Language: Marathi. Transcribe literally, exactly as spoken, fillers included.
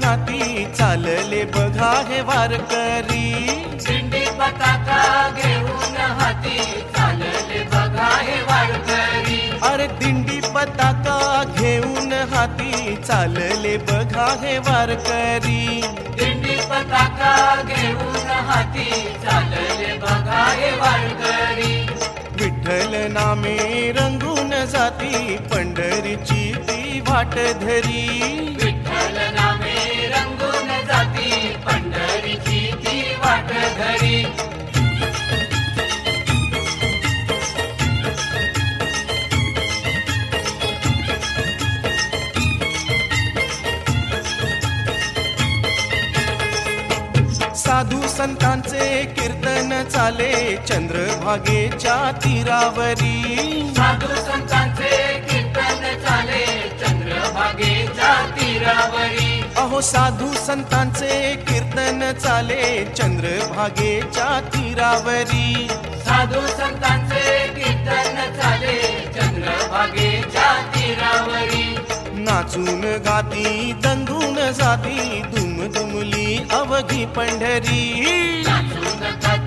हाती चालले बघा हे वारकरी. दिंडी पताका घेऊन हाती चालले बघा हे वारकरी. अरे दिंडी पताका घेऊन हाती चालले बघा हे वारकरी. दिंडी पताका घेऊन हाती चालले बघा हे वारकरी. विठ्ठल नामे रंगून जाती पंढरीची ती वाट धरी. विठ्ठल नामे रंगून जाती पंढरीची ती वाट धरी. साधू संतांचे कीर्तन चाले चंद्रभागेच्या तीरावरी. साधू संतांचे कीर्तन चाले चंद्रभागेच्या तीरावरी. अहो साधू संतांचे कीर्तन चाले चंद्रभागेच्या तीरावरी. साधू संतांचे कीर्तन चाले चंद्रभागेच्या तीरावरी. नाचून गाती दंगून जाती दुमदुमली अवघी पंढरी. नाचून गाती